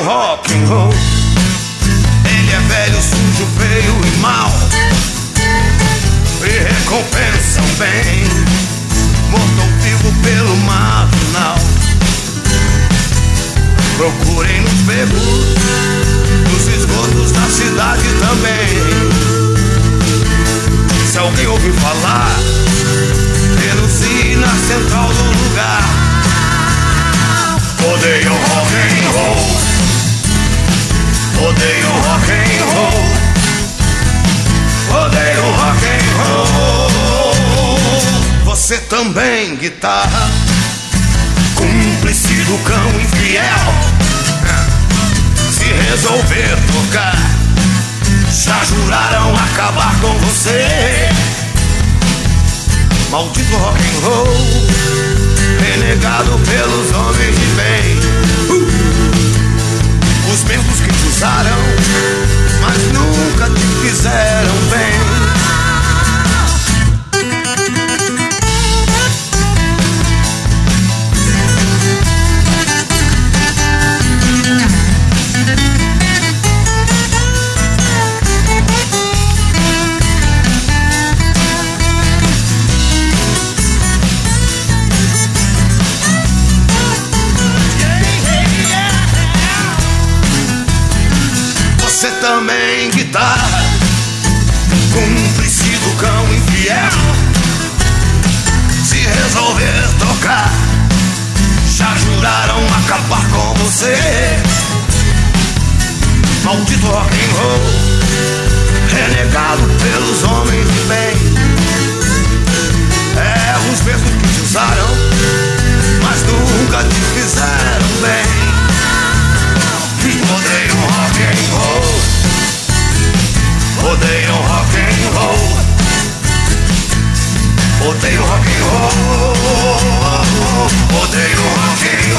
rock and roll. Ele é velho, sujo, feio e mau, e recompensam bem, morto vivo pelo marginal. Procurem nos becos, nos esgotos da cidade também. Se alguém ouvir falar, denuncie na central do lugar. Odeio rock and roll, odeio rock and roll, odeio rock and roll. Você também, guitarra, cúmplice do cão infiel, se resolver tocar, já juraram acabar com você. Maldito rock and roll, renegado pelos homens de bem, os mesmos que te usaram, mas nunca te fizeram bem. Você também, guitarra, cúmplice do cão infiel, se resolver tocar, já juraram acabar com você. Maldito rock and roll, renegado pelos homens de bem, é os mesmos que te usaram, mas nunca te fizeram bem. Odeio rock and roll, odeio rock and roll, odeio rock and roll, odeio rock and roll.